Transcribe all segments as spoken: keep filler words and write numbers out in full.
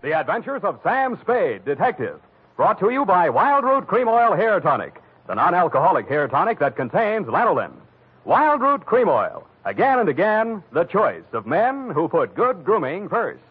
The Adventures of Sam Spade, Detective. Brought to you by Wild Root Cream Oil Hair Tonic, the non-alcoholic hair tonic that contains lanolin. Wild Root Cream Oil. Again and again, the choice of men who put good grooming first.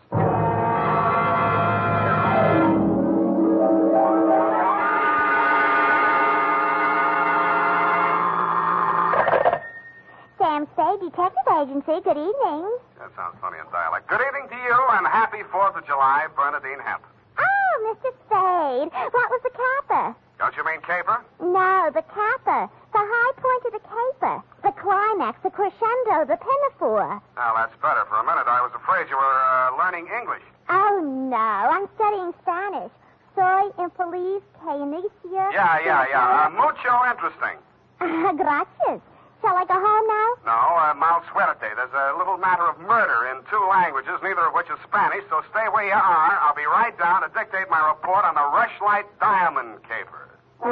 Sam Spade, Detective Agency. Good evening. That sounds funny in dialect. Good evening to you, and happy fourth of July, Bernadine Hemp. Oh, Mister Spade. What was the caper? Don't you mean caper? No, the caper. The high point of the caper. The climax, the crescendo, the pinafore. Well, that's better. For a minute, I was afraid you were uh, learning English. Oh, no. I'm studying Spanish. Soy infeliz que inicia... Yeah, yeah, yeah. Uh, mucho interesting. Gracias. Shall I go home now? No, uh, mal suerte. There's a little matter of murder in two languages, neither of which is Spanish, so stay where you are. I'll be right down to dictate my report on the Rushlight Diamond Caper.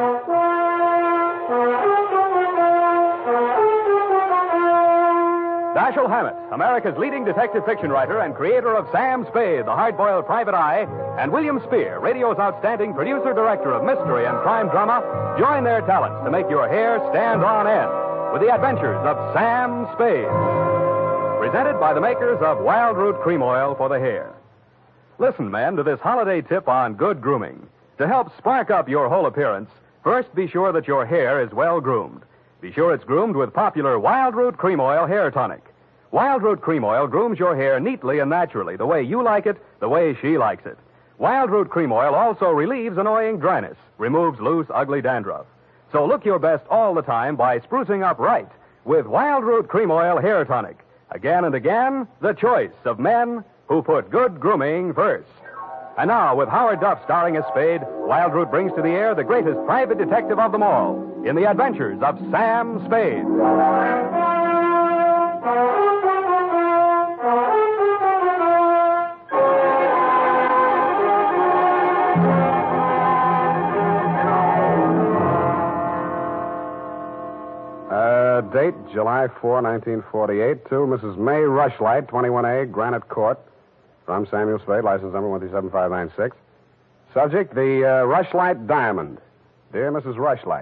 Dashiell Hammett, America's leading detective fiction writer and creator of Sam Spade, the hard-boiled private eye, and William Spear, radio's outstanding producer-director of mystery and crime drama, join their talents to make your hair stand on end with the adventures of Sam Spade. Presented by the makers of Wild Root Cream Oil for the hair. Listen, men, to this holiday tip on good grooming. To help spark up your whole appearance, first be sure that your hair is well groomed. Be sure it's groomed with popular Wild Root Cream Oil Hair Tonic. Wild Root Cream Oil grooms your hair neatly and naturally, the way you like it, the way she likes it. Wild Root Cream Oil also relieves annoying dryness, removes loose, ugly dandruff. So look your best all the time by sprucing up right with Wild Root Cream Oil Hair Tonic. Again and again, the choice of men who put good grooming first. And now, with Howard Duff starring as Spade, Wild Root brings to the air the greatest private detective of them all in the adventures of Sam Spade. Uh, date, July fourth, nineteen forty-eight, to Missus May Rushlight, twenty-one A, Granite Court. From Samuel Spade, license number one three seven five nine six. Subject, the uh, Rushlight Diamond. Dear Missus Rushlight,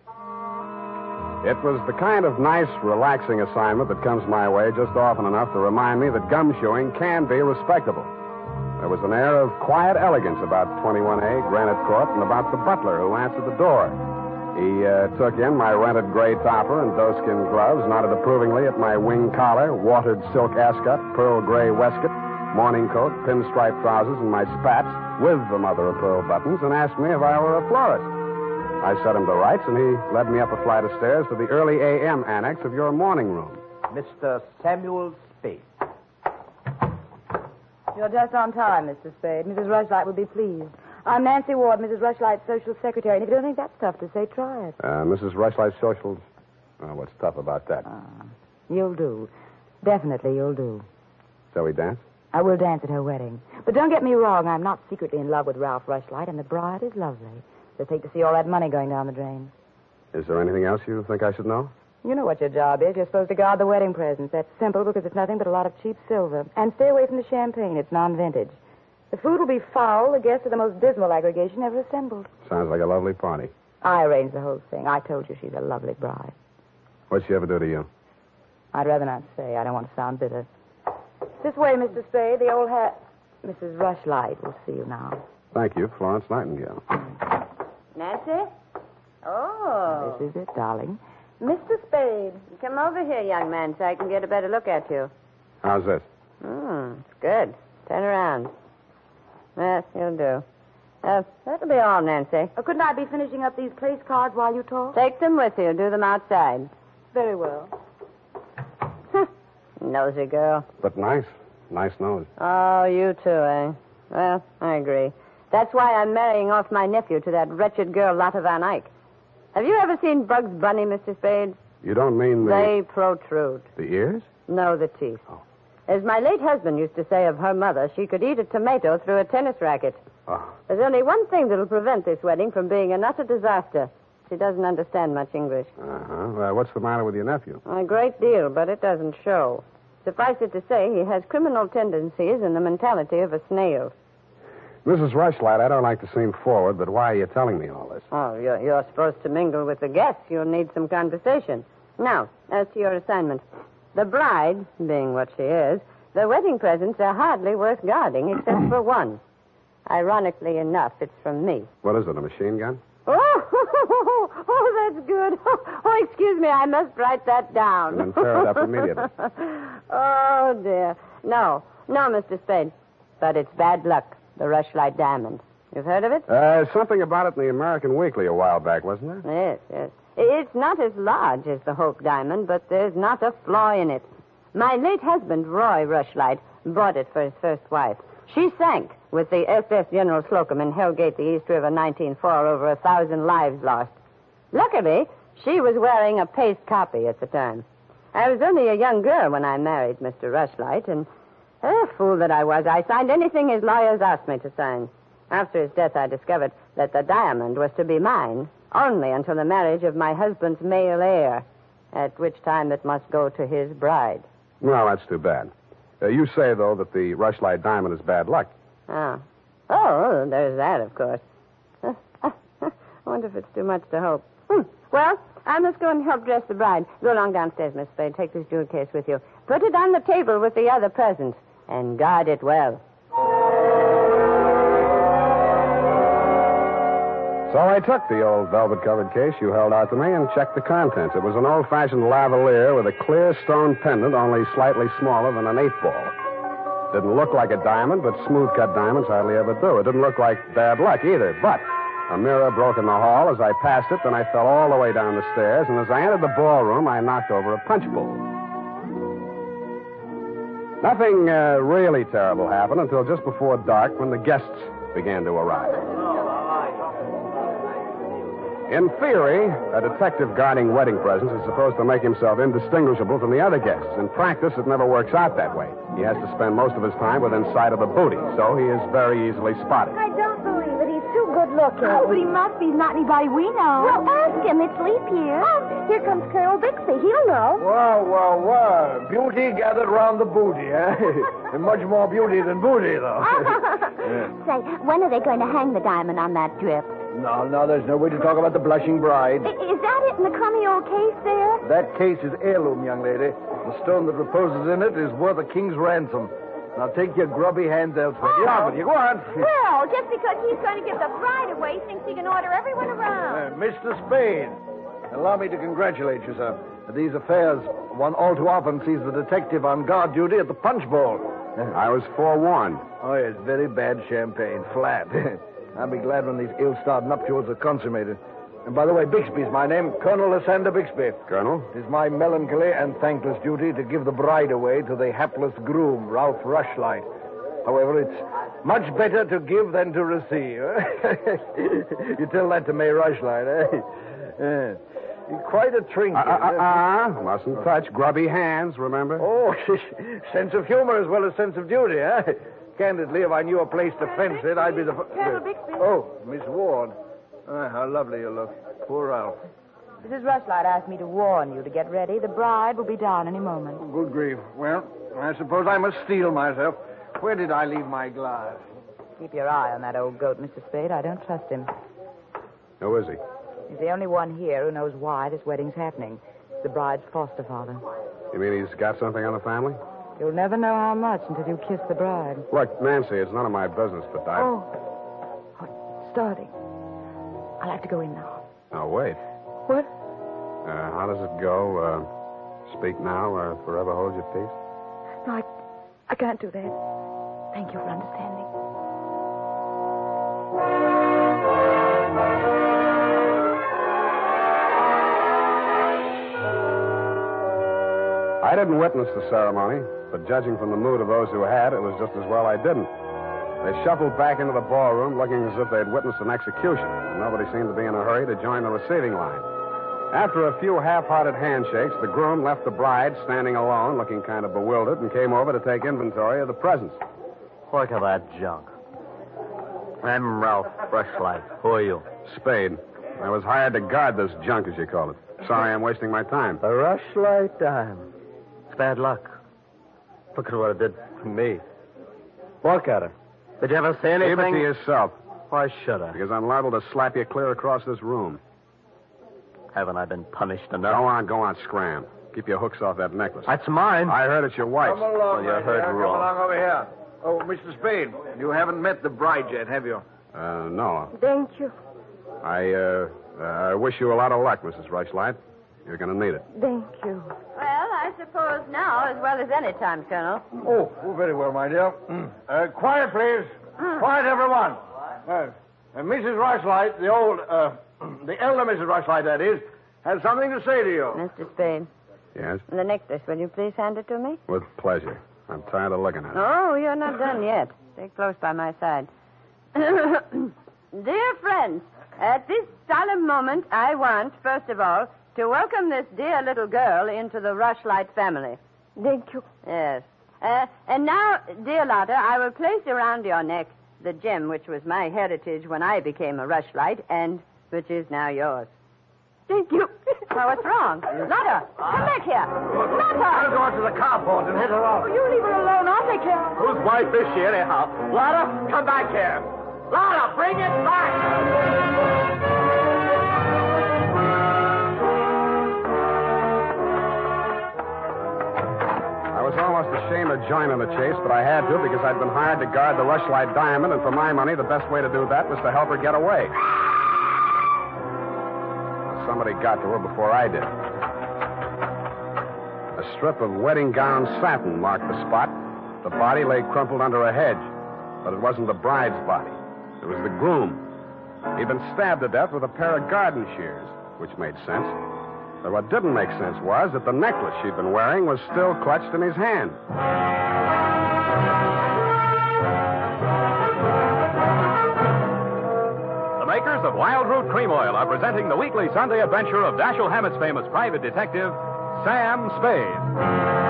it was the kind of nice, relaxing assignment that comes my way just often enough to remind me that gumshoeing can be respectable. There was an air of quiet elegance about twenty-one A, Granite Court, and about the butler who answered the door. He uh, took in my rented gray topper and doeskin gloves, nodded approvingly at my wing collar, watered silk ascot, pearl gray waistcoat, morning coat, pinstripe trousers, and my spats with the mother of pearl buttons, and asked me if I were a florist. I set him to rights, and he led me up a flight of stairs to the early A M annex of your morning room. Mister Samuel Spade. You're just on time, Mister Spade. Missus Rushlight will be pleased. I'm Nancy Ward, Missus Rushlight's social secretary, and if you don't think that's tough to say, try it. Uh, Missus Rushlight's socials. Oh, what's tough about that? Uh, you'll do. Definitely you'll do. Shall we dance? I will dance at her wedding. But don't get me wrong, I'm not secretly in love with Ralph Rushlight, and the bride is lovely. Just hate to see all that money going down the drain. Is there anything else you think I should know? You know what your job is. You're supposed to guard the wedding presents. That's simple because it's nothing but a lot of cheap silver. And stay away from the champagne. It's non-vintage. The food will be foul. The guests are the most dismal aggregation ever assembled. Sounds like a lovely party. I arranged the whole thing. I told you she's a lovely bride. What'd she ever do to you? I'd rather not say. I don't want to sound bitter. This way, Mister Spade. The old hat. Missus Rushlight will see you now. Thank you, Florence Nightingale. Nancy? Oh. This is it, darling. Mister Spade. Come over here, young man, so I can get a better look at you. How's this? Hmm, it's good. Turn around. Yes, you'll do. Uh, that'll be all, Nancy. Uh, couldn't I be finishing up these place cards while you talk? Take them with you. Do them outside. Very well. Nosy girl. But nice. Nice nose. Oh, you too, eh? Well, I agree. That's why I'm marrying off my nephew to that wretched girl, Lotte Van Eyck. Have you ever seen Bugs Bunny, Mister Spade? You don't mean the... They protrude. The ears? No, the teeth. Oh. As my late husband used to say of her mother, she could eat a tomato through a tennis racket. Oh. There's only one thing that'll prevent this wedding from being an utter disaster. She doesn't understand much English. Uh-huh. Well, what's the matter with your nephew? A great deal, but it doesn't show. Suffice it to say, he has criminal tendencies and the mentality of a snail. Missus Rushlight, I don't like to seem forward, but why are you telling me all this? Oh, you're, you're supposed to mingle with the guests. You'll need some conversation. Now, as to your assignment. The bride, being what she is, the wedding presents are hardly worth guarding except for one. Ironically enough, it's from me. What is it, a machine gun? Oh, oh, that's good. Oh, excuse me, I must write that down. And then tear it up immediately. Oh, dear. No, no, Mister Spade. But it's bad luck, the Rushlight Diamond. You've heard of it? Uh, something about it in the American Weekly a while back, wasn't there? Yes, yes. It's not as large as the Hope Diamond, but there's not a flaw in it. My late husband, Roy Rushlight, bought it for his first wife. She sank with the S S General Slocum in Hellgate, the East River, nineteen oh four, over a thousand lives lost. Luckily, she was wearing a paste copy at the time. I was only a young girl when I married Mister Rushlight, and, oh, fool that I was, I signed anything his lawyers asked me to sign. After his death, I discovered that the diamond was to be mine, only until the marriage of my husband's male heir, at which time it must go to his bride. Well, that's too bad. Uh, you say, though, that the Rushlight Diamond is bad luck. Oh. Oh, there's that, of course. I wonder if it's too much to hope. Hmm. Well, I must go and help dress the bride. Go along downstairs, Miss Spade. Take this jewel case with you. Put it on the table with the other presents, and guard it well. So I took the old velvet-covered case you held out to me and checked the contents. It was an old-fashioned lavalier with a clear stone pendant only slightly smaller than an eight ball. Didn't look like a diamond, but smooth-cut diamonds hardly ever do. It didn't look like bad luck either, but a mirror broke in the hall as I passed it, then I fell all the way down the stairs, and as I entered the ballroom, I knocked over a punch bowl. Nothing uh, really terrible happened until just before dark when the guests began to arrive. In theory, a detective guarding wedding presents is supposed to make himself indistinguishable from the other guests. In practice, it never works out that way. He has to spend most of his time within sight of the booty, so he is very easily spotted. I don't believe it. He's too good looking. Oh, but he must be. Not anybody we know. Well, ask him. It's leap year. Oh, here comes Colonel Bixby. He'll know. Wow, wow, wow. Beauty gathered round the booty, eh? And much more beauty than booty, though. Yeah. Say, when are they going to hang the diamond on that drip? No, no, there's no way to talk about the blushing bride. I- Is that it in the crummy old case there? That case is heirloom, young lady. The stone that reposes in it is worth a king's ransom. Now take your grubby hands elsewhere. Get off with you. Go on. Well, just because he's going to give the bride away, thinks he can order everyone around. Uh, Mister Spade, allow me to congratulate you, sir. These affairs, one all too often sees the detective on guard duty at the punch bowl. I was forewarned. Oh, yes, very bad champagne. Flat. I'll be glad when these ill-starred nuptials are consummated. And by the way, Bixby's my name, Colonel Lysander Bixby. Colonel? It is my melancholy and thankless duty to give the bride away to the hapless groom, Ralph Rushlight. However, it's much better to give than to receive. You tell that to May Rushlight, eh? Yeah. You're quite a trinket. Ah, uh, uh, uh, mustn't touch grubby hands, remember? Oh, sense of humor as well as sense of duty, eh? Candidly, if I knew a place to fence it, I'd be the... Colonel Bixby. Oh, Miss Ward. Ah, how lovely you look. Poor Ralph. Missus Rushlight asked me to warn you to get ready. The bride will be down any moment. Oh, good grief. Well, I suppose I must steel myself. Where did I leave my glass? Keep your eye on that old goat, Mister Spade. I don't trust him. Who is he? He's the only one here who knows why this wedding's happening. It's the bride's foster father. You mean he's got something on the family? You'll never know how much until you kiss the bride. Look, Nancy, it's none of my business, but I... Oh. oh it's starting. I'll have to go in now. Now, wait. What? Uh, how does it go? Uh, speak now or forever hold your peace? No, I, I can't do that. Thank you for understanding. I didn't witness the ceremony, but judging from the mood of those who had, it was just as well I didn't. They shuffled back into the ballroom looking as if they'd witnessed an execution, and nobody seemed to be in a hurry to join the receiving line. After a few half-hearted handshakes, the groom left the bride standing alone, looking kind of bewildered, and came over to take inventory of the presents. Look at that junk. I'm Ralph Rushlight. Who are you? Spade. I was hired to guard this junk, as you call it. Sorry I'm wasting my time. The Rushlight Diamond. It's bad luck. Look at what it did to me. Look at her. Did you ever say anything? Keep it to yourself, Why should I? because I'm liable to slap you clear across this room. Haven't I been punished enough? Go on, go on, scram. Keep your hooks off that necklace. That's mine. I heard it's your wife's. Come along, Well, you my heard dear. wrong. Come along over here. Oh, Mister Spade, you haven't met the bride yet, have you? Uh, no. Thank you. I, uh, uh, I wish you a lot of luck, Missus Rushlight. You're going to need it. Thank you. Well, I suppose now, as well as any time, Colonel. Oh, oh very well, my dear. Uh, quiet, please. Quiet, everyone. Uh, uh, Missus Rushlight, the old, uh, the elder Missus Rushlight, that is, has something to say to you. Mister Spade, Yes? the necklace, will you please hand it to me? With pleasure. I'm tired of looking at it. Oh, you're not done yet. Stay close by my side. Dear friends, at this solemn moment, I want, first of all, to welcome this dear little girl into the Rushlight family. Thank you. Yes. Uh, and now, dear Lotta, I will place around your neck the gem which was my heritage when I became a Rushlight and which is now yours. Thank you. Well, what's wrong? Lotta, come back here. I'll Lotta! go out to the carport and hit her off. You leave her alone. I'll take care of her. Whose wife is she, anyhow? Lotta, come back here. Lotta, bring it back. I was almost ashamed of joining the chase, but I had to because I'd been hired to guard the Rushlight Diamond, and for my money, the best way to do that was to help her get away. Somebody got to her before I did. A strip of wedding gown satin marked the spot. The body lay crumpled under a hedge, but it wasn't the bride's body. It was the groom. He'd been stabbed to death with a pair of garden shears, which made sense. But what didn't make sense was that the necklace she'd been wearing was still clutched in his hand. The makers of Wild Root Cream Oil are presenting the weekly Sunday adventure of Dashiell Hammett's famous private detective, Sam Spade.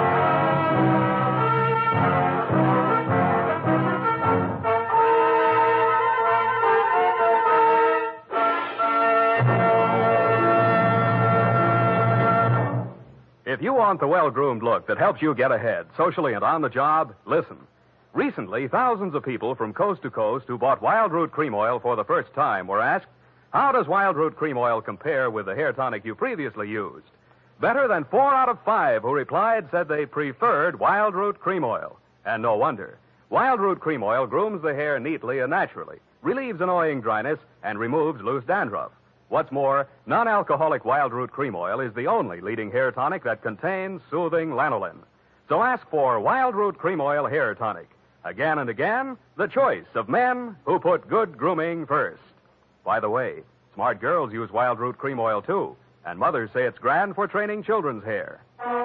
If you want the well-groomed look that helps you get ahead, socially and on the job, listen. Recently, thousands of people from coast to coast who bought Wild Root Cream Oil for the first time were asked, how does Wild Root Cream Oil compare with the hair tonic you previously used? Better than four out of five who replied said they preferred Wild Root Cream Oil. And no wonder. Wild Root Cream Oil grooms the hair neatly and naturally, relieves annoying dryness, and removes loose dandruff. What's more, non-alcoholic Wild Root Cream Oil is the only leading hair tonic that contains soothing lanolin. So ask for Wild Root Cream Oil Hair Tonic. Again and again, the choice of men who put good grooming first. By the way, smart girls use Wild Root Cream Oil, too, and mothers say it's grand for training children's hair.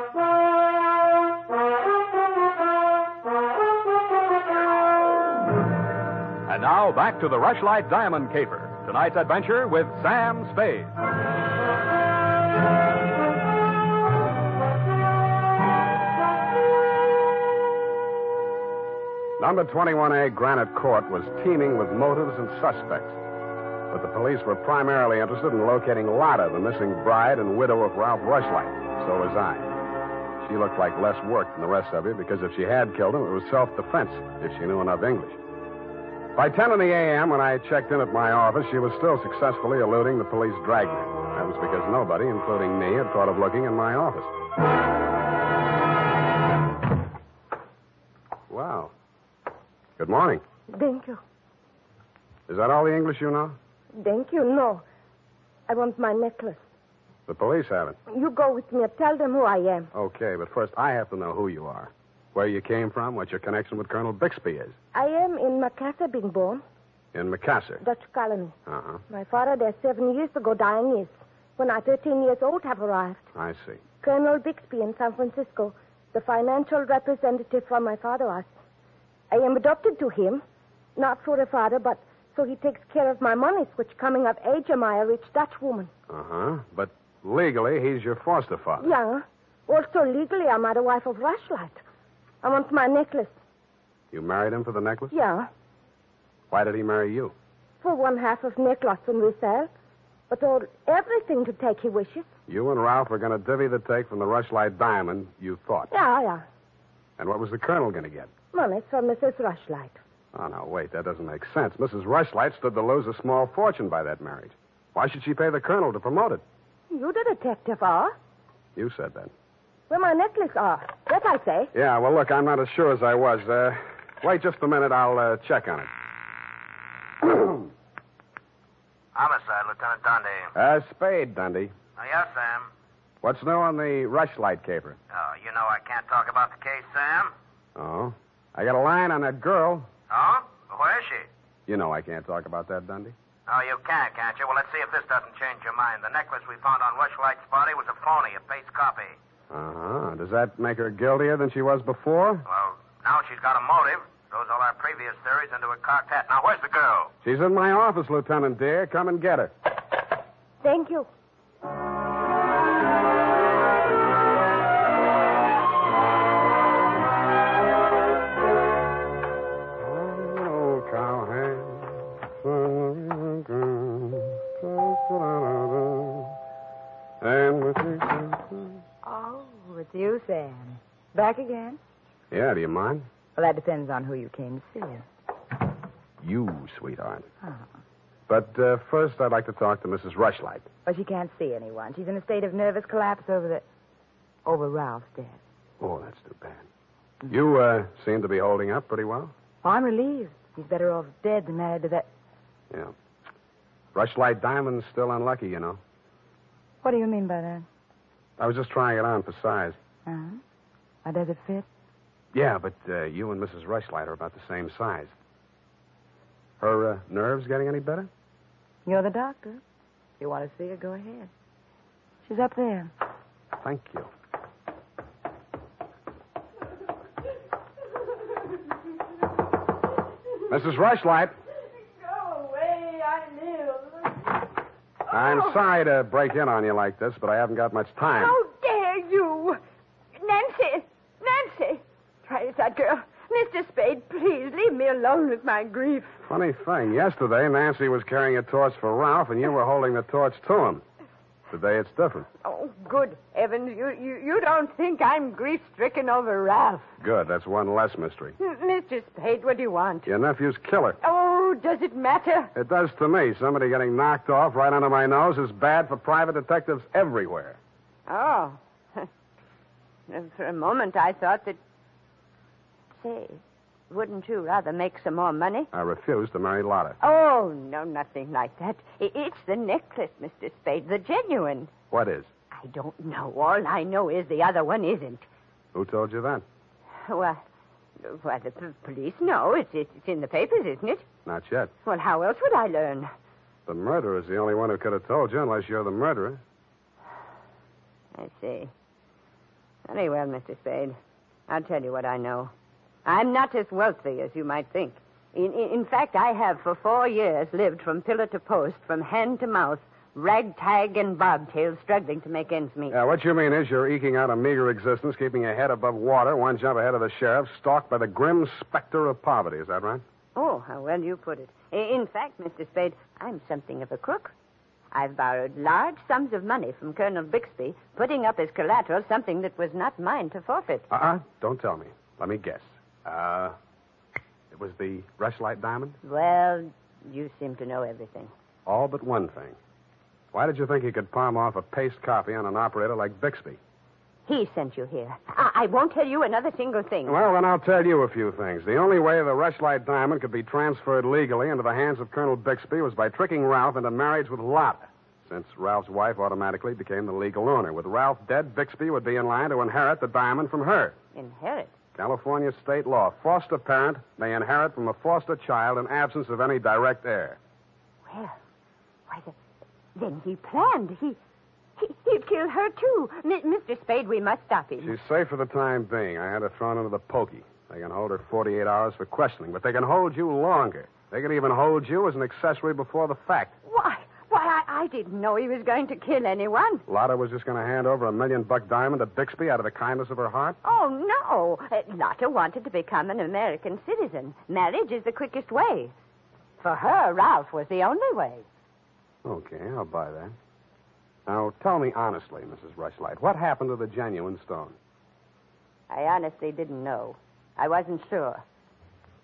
And now, back to the Rushlight Diamond Caper. Tonight's adventure with Sam Spade. Number twenty-one A Granite Court was teeming with motives and suspects. But the police were primarily interested in locating Lotta, the missing bride and widow of Ralph Rushlight. So was I. She looked like less work than the rest of you because if she had killed him, it was self-defense, if she knew enough English. By ten in the a m, when I checked in at my office, she was still successfully eluding the police dragnet. That was because nobody, including me, had thought of looking in my office. Wow. Good morning. Thank you. Is that all the English you know? Thank you. No. I want my necklace. The police have it. You go with me. Tell them who I am. Okay, but first I have to know who you are. Where you came from, what your connection with Colonel Bixby is. I am in Macassar being born. In Macassar? Dutch colony. Uh-huh. My father there seven years ago dying is. When I, thirteen years old, have arrived. I see. Colonel Bixby in San Francisco, the financial representative from my father was. I am adopted to him, not for a father, but so he takes care of my monies, which coming of age am I a rich Dutch woman. Uh-huh. But legally, he's your foster father. Yeah. Also legally, I'm the wife of Rushlight. I want my necklace. You married him for the necklace? Yeah. Why did he marry you? For one half of necklace and resell. But all everything to take he wishes. You and Ralph were going to divvy the take from the Rushlight diamond, you thought. Yeah, yeah. And what was the colonel going to get? Money from Missus Rushlight. Oh, no, wait. That doesn't make sense. Missus Rushlight stood to lose a small fortune by that marriage. Why should she pay the colonel to promote it? You the detective are. You said that. Where my necklace are. That I say. Yeah, well, look, I'm not as sure as I was. Uh, wait just a minute. I'll uh, check on it. Homicide, Lieutenant Dundee. Uh, Spade, Dundee. Oh, yes, Sam. What's new on the Rushlight caper? Oh, you know I can't talk about the case, Sam. Oh. I got a line on that girl. Oh? Where is she? You know I can't talk about that, Dundee. Oh, you can, can't you? Well, let's see if this doesn't change your mind. The necklace we found on Rushlight's body was a phony, a paste copy. Uh-huh. Does that make her guiltier than she was before? Well, now she's got a motive. Throws all our previous theories into a cocked hat. Now, where's the girl? She's in my office, Lieutenant dear. Come and get her. Thank you. Oh, it's you, Sam. Back again? Yeah, do you mind? Well, that depends on who you came to see. You, sweetheart. Oh. But uh, first, I'd like to talk to Missus Rushlight. Well, she can't see anyone. She's in a state of nervous collapse over the... over Ralph's death. Oh, that's too bad. You uh, seem to be holding up pretty well. Oh, I'm relieved. He's better off dead than married to that... Yeah. Rushlight Diamond's still unlucky, you know. What do you mean by that? I was just trying it on for size. Uh-huh. How does it fit? Yeah, but uh, you and Missus Rushlight are about the same size. Her uh, nerves getting any better? You're the doctor. If you want to see her, go ahead. She's up there. Thank you. Missus Rushlight. Go away, I live. I'm sorry to break in on you like this, but I haven't got much time. How dare you? Nancy! Nancy! Try that girl. Mister Spade, please leave me alone with my grief. Funny thing, yesterday Nancy was carrying a torch for Ralph, and you were holding the torch to him. Today it's different. Oh, good heavens. You, you, you don't think I'm grief-stricken over Ralph. Good, that's one less mystery. M- Mister Spade, what do you want? Your nephew's killer. Oh, does it matter? It does to me. Somebody getting knocked off right under my nose is bad for private detectives everywhere. Oh. For a moment, I thought that... Say, wouldn't you rather make some more money? I refuse to marry Lotta. Oh, no, nothing like that. I- It's the necklace, Mister Spade, the genuine. What is? I don't know. All I know is the other one isn't. Who told you that? Well, well the p- police know. It's, it's in the papers, isn't it? Not yet. Well, how else would I learn? The murderer's the only one who could have told you, unless you're the murderer. I see. Very well, Mister Spade. I'll tell you what I know. I'm not as wealthy as you might think. In, in, in fact, I have for four years lived from pillar to post, from hand to mouth, ragtag and bobtail, struggling to make ends meet. Yeah, what you mean is you're eking out a meager existence, keeping your head above water, one jump ahead of the sheriff, stalked by the grim specter of poverty. Is that right? Oh, how well you put it. I- In fact, Mister Spade, I'm something of a crook. I've borrowed large sums of money from Colonel Bixby, putting up as collateral something that was not mine to forfeit. Uh-uh. Don't tell me. Let me guess. Uh, it was the Rushlight diamond? Well, you seem to know everything. All but one thing. Why did you think he could palm off a paste copy on an operator like Bixby? He sent you here. I, I won't tell you another single thing. Well, then I'll tell you a few things. The only way the Rushlight diamond could be transferred legally into the hands of Colonel Bixby was by tricking Ralph into marriage with Lotta, since Ralph's wife automatically became the legal owner. With Ralph dead, Bixby would be in line to inherit the diamond from her. Inherit? California state law. Foster parent may inherit from a foster child in absence of any direct heir. Well, why, the, then he planned. He, he, he'd kill her, too. M- Mister Spade, we must stop him. She's safe for the time being. I had her thrown into the pokey. They can hold her forty-eight hours for questioning, but they can hold you longer. They can even hold you as an accessory before the fact. Why? Why, I, I didn't know he was going to kill anyone. Lotta was just going to hand over a million-buck diamond to Bixby out of the kindness of her heart? Oh, no. Uh, Lotta wanted to become an American citizen. Marriage is the quickest way. For her, Ralph was the only way. Okay, I'll buy that. Now, tell me honestly, Missus Rushlight, what happened to the genuine stone? I honestly didn't know. I wasn't sure.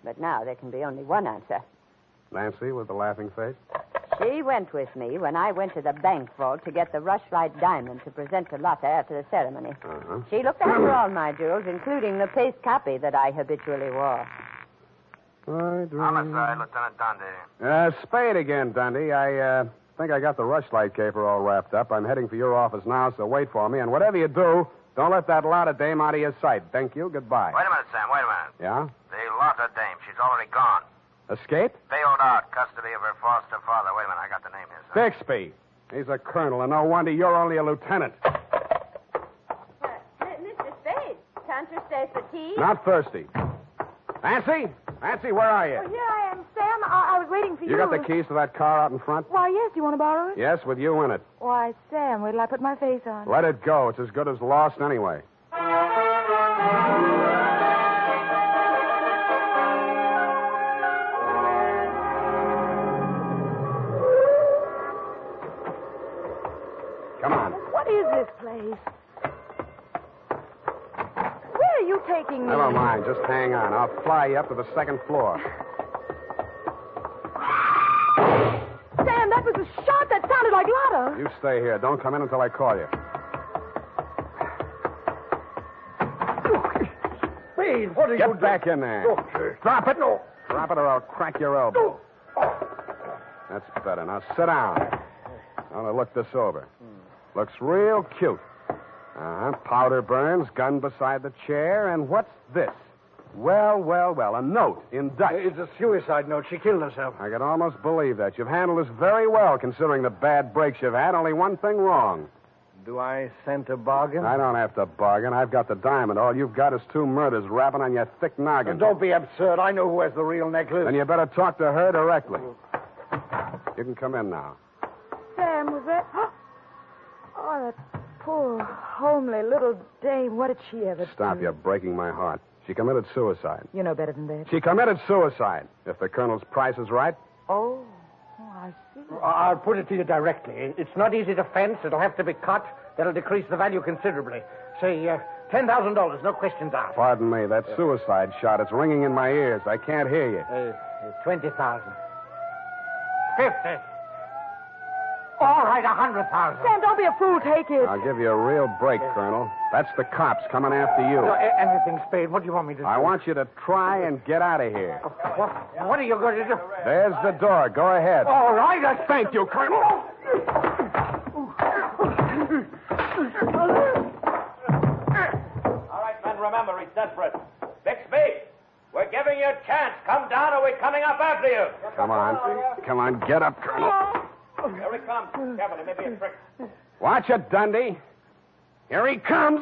But now there can be only one answer. Nancy with the laughing face? She went with me when I went to the bank vault to get the Rushlight diamond to present to Lotta after the ceremony. Uh-huh. She looked after all my jewels, including the paste copy that I habitually wore. I dream... Homicide, Lieutenant Dundee. Uh, Spade again, Dundee. I uh, think I got the Rushlight caper all wrapped up. I'm heading for your office now, so wait for me. And whatever you do, don't let that Lotta dame out of your sight. Thank you. Goodbye. Wait a minute, Sam. Wait a minute. Yeah? The Lotta dame. She's already gone. Escape? Bailed out. Custody of her foster father. Wait a minute. I got the name here, sir. Bixby. He's a colonel, and no wonder you're only a lieutenant. Uh, Mister Spade, can't you stay for tea? Not thirsty. Nancy? Nancy, where are you? Oh, here I am, Sam. I, I was waiting for you. You got the keys to that car out in front? Why, yes. Do you want to borrow it? Yes, with you in it. Why, Sam, wait till I put my face on. Let it go. It's as good as lost anyway. Come on. What is this place? Where are you taking me? Never mind. Just hang on. I'll fly you up to the second floor. Sam, that was a shot that sounded like Lotta. You stay here. Don't come in until I call you. Spade, what are Get you back in there. doing? Oh, Drop it. No. Drop it or I'll crack your elbow. That's better. Now sit down. I want to look this over. Looks real cute. Uh-huh. Powder burns, gun beside the chair, and what's this? Well, well, well, a note in Dutch. It's a suicide note. She killed herself. I can almost believe that. You've handled this very well, considering the bad breaks you've had. Only one thing wrong. Do I scent a bargain? I don't have to bargain. I've got the diamond. All you've got is two murders rapping on your thick noggin. Don't be absurd. I know who has the real necklace. Then you better talk to her directly. You can come in now. Sam, was that... Oh, that poor, homely little dame. What did she ever Stop, do? you're breaking my heart. She committed suicide. You know better than that. She committed suicide. If the colonel's price is right. Oh, oh, I see. I'll put it to you directly. It's not easy to fence. It'll have to be cut. That'll decrease the value considerably. Say, uh, ten thousand dollars, no questions asked. Pardon me, that suicide shot is ringing in my ears. I can't hear you. Uh, twenty thousand. Fifty. All right, a hundred thousand. Sam, don't be a fool. Take it. I'll give you a real break, Colonel. That's the cops coming after you. No, a- anything, Spade. What do you want me to do? I want you to try and get out of here. What, what are you going to do? There's the door. Go ahead. All right, I... Thank you, Colonel. All right, men, remember, he's desperate. Bixby, we're giving you a chance. Come down or we're coming up after you. Come on. Come on, get up, Colonel. Here he comes. Kevin, it may be a trick. Watch it, Dundee. Here he comes.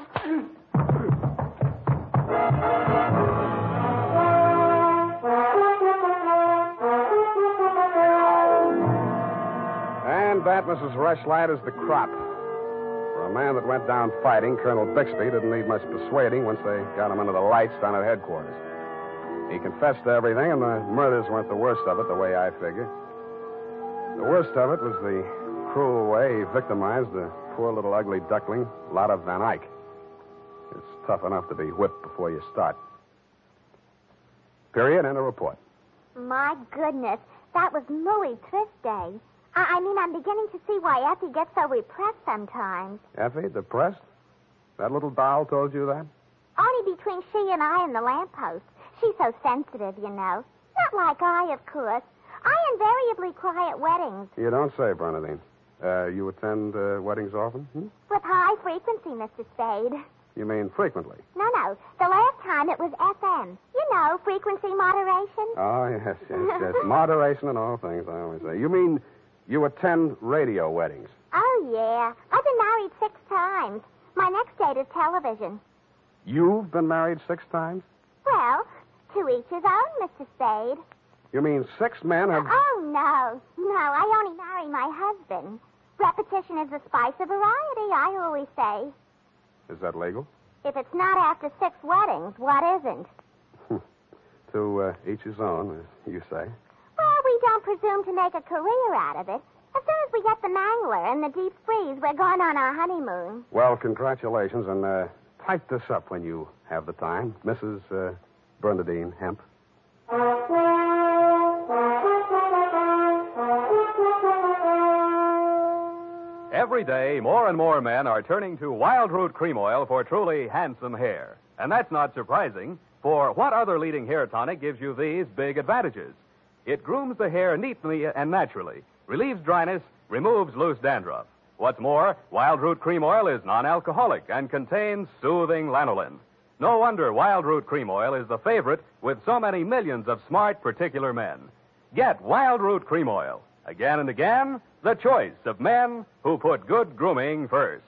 And that, Missus Rushlight, is the crop. For a man that went down fighting, Colonel Bixby didn't need much persuading once they got him under the lights down at headquarters. He confessed to everything, and the murders weren't the worst of it, the way I figure. The worst of it was the cruel way he victimized the poor little ugly duckling, Lotta Van Eyck. It's tough enough to be whipped before you start. Period, and a report. My goodness, that was muy triste. I, I mean, I'm beginning to see why Effie gets so repressed sometimes. Effie, depressed? That little doll told you that? Only between she and I and the lamppost. She's so sensitive, you know. Not like I, of course. I invariably cry at weddings. You don't say, Bernadine. Uh, you attend uh, weddings often? Hmm? With high frequency, Mister Spade. You mean frequently? No, no. The last time it was F M. You know, frequency moderation. Oh, yes, yes, yes. Moderation in all things, I always say. You mean you attend radio weddings? Oh, yeah. I've been married six times. My next date is television. You've been married six times? Well, to each his own, Mister Spade. You mean six men have... Oh, no. No, I only marry my husband. Repetition is the spice of variety, I always say. Is that legal? If it's not after six weddings, what isn't? To uh, each his own, as you say. Well, we don't presume to make a career out of it. As soon as we get the mangler and the deep freeze, we're going on our honeymoon. Well, congratulations, and uh, type this up when you have the time. Missus Uh, Bernadine Hemp. Every day, more and more men are turning to Wild Root Cream Oil for truly handsome hair. And that's not surprising, for what other leading hair tonic gives you these big advantages? It grooms the hair neatly and naturally, relieves dryness, removes loose dandruff. What's more, Wild Root Cream Oil is non-alcoholic and contains soothing lanolin. No wonder Wild Root Cream Oil is the favorite with so many millions of smart, particular men. Get Wild Root Cream Oil. Again and again, the choice of men who put good grooming first.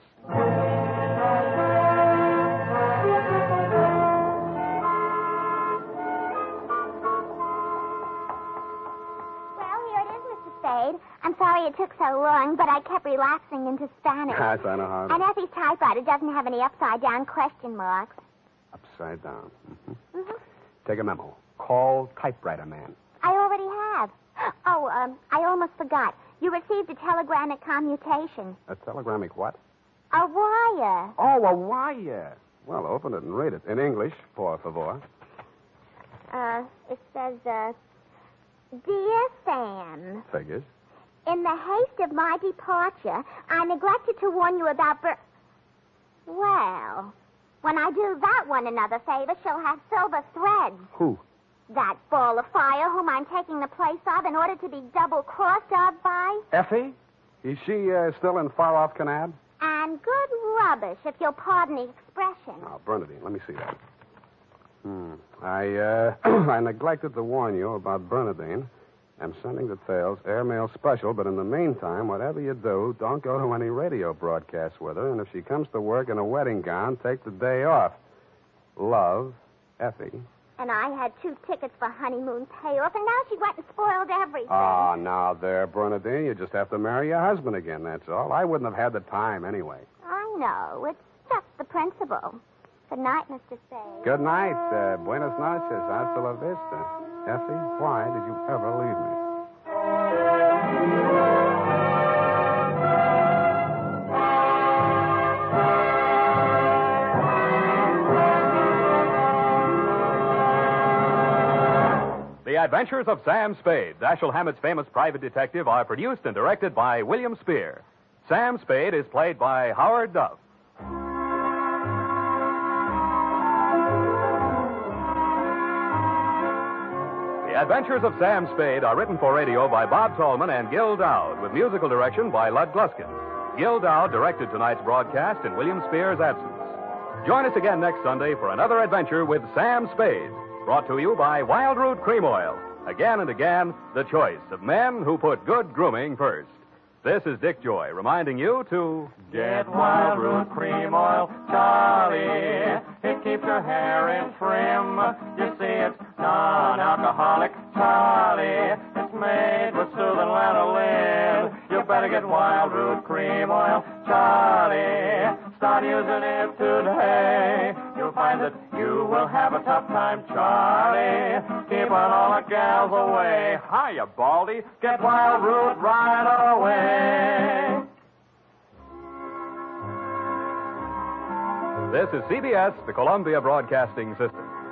I'm sorry it took so long, but I kept relaxing into Spanish. Yes, I know how. And Effie's typewriter doesn't have any upside-down question marks. Upside down. Mm-hmm. Mm-hmm. Take a memo. Call typewriter man. I already have. Oh, um, I almost forgot. You received a telegrammic commutation. A telegrammic what? A wire. Oh, a wire. Well, open it and read it. In English, por favor. Uh, it says, uh, Dear Sam. Figures. In the haste of my departure, I neglected to warn you about Ber... Well, when I do that one another favor, she'll have silver threads. Who? That ball of fire whom I'm taking the place of in order to be double-crossed of by. Effie? Is she uh, still in far-off Canab? And good rubbish, if you'll pardon the expression. Oh, Bernadine, let me see that. Hmm. I, uh, I neglected to warn you about Bernadine. I'm sending details, airmail special, but in the meantime, whatever you do, don't go to any radio broadcasts with her, and if she comes to work in a wedding gown, take the day off. Love, Effie. And I had two tickets for honeymoon payoff, and now she went and spoiled everything. Oh, now there, Bernadine, you just have to marry your husband again, that's all. I wouldn't have had the time anyway. I know. It's just the principle. Good night, Mister Spade. Good night. Uh, buenas noches. Hasta la vista. Effie, why did you ever leave me? The Adventures of Sam Spade, Dashiell Hammett's famous private detective, are produced and directed by William Spear. Sam Spade is played by Howard Duff. The Adventures of Sam Spade are written for radio by Bob Tallman and Gil Dowd, with musical direction by Lud Gluskin. Gil Dowd directed tonight's broadcast in William Spear's absence. Join us again next Sunday for another adventure with Sam Spade, brought to you by Wild Root Cream Oil. Again and again, the choice of men who put good grooming first. This is Dick Joy reminding you to get Wild Root Cream Oil, Charlie. It keeps your hair in trim. You see, it's non-alcoholic, Charlie. It's made with soothing lanolin. You better get Wild Root Cream Oil, Charlie. Start using it today. You'll find that you will have a tough time, Charlie. Keep on all the gals away. Hiya, Baldy. Get Wild Root right away. This is C B S, the Columbia Broadcasting System.